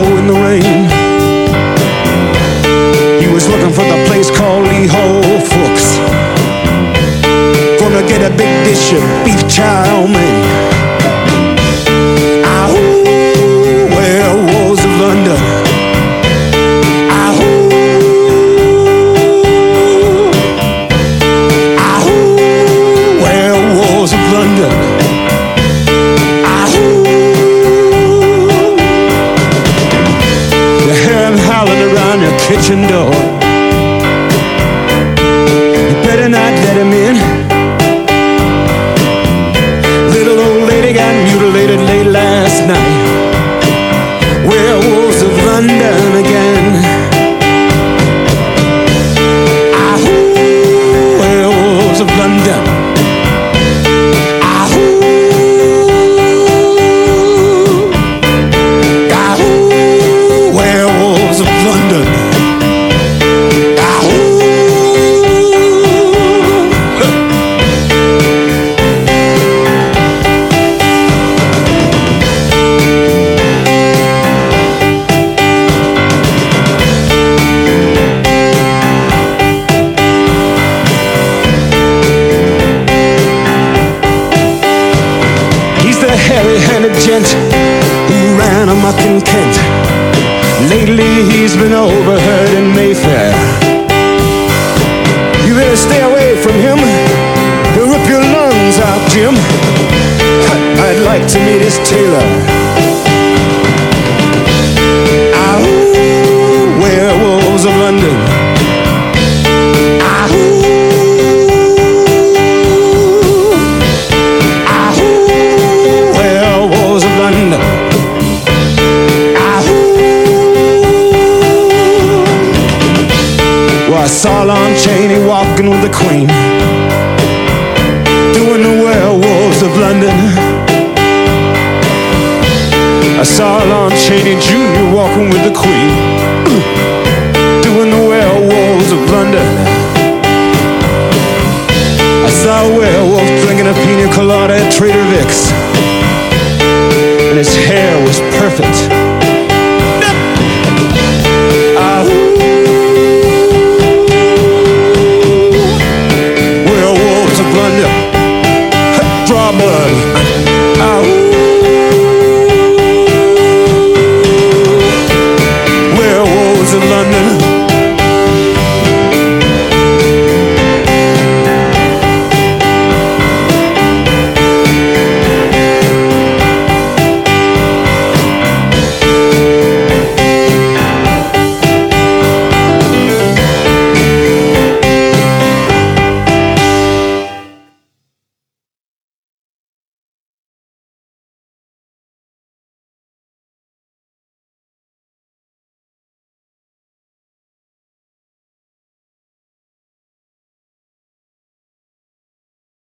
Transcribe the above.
snow and the rain. He was looking for the place called Lee Ho Fooks. Gonna get a big dish of beef chow mein. Ahoo, werewolves of London. Ahoo, ahoo, werewolves of London. Ahoo, you hear them howling around your kitchen door. You better not let him in. Little old lady got mutilated late last night. Werewolves of London again. Ahoo, werewolves of London. Ahoo, ahoo, werewolves of London. Ahoo. Hairy-handed gent who ran amok in Kent. Lately he's been overheard in Mayfair. You better stay away from him. He'll rip your lungs out, Jim. I'd like to meet his tailor. Ahoo, werewolves of London. I saw Lon Chaney walking with the Queen, doing the werewolves of London. I saw Lon Chaney Jr. walking with the Queen, doing the werewolves of London. I saw a werewolf drinking a pina colada at Trader Vic's, and his hair was perfect.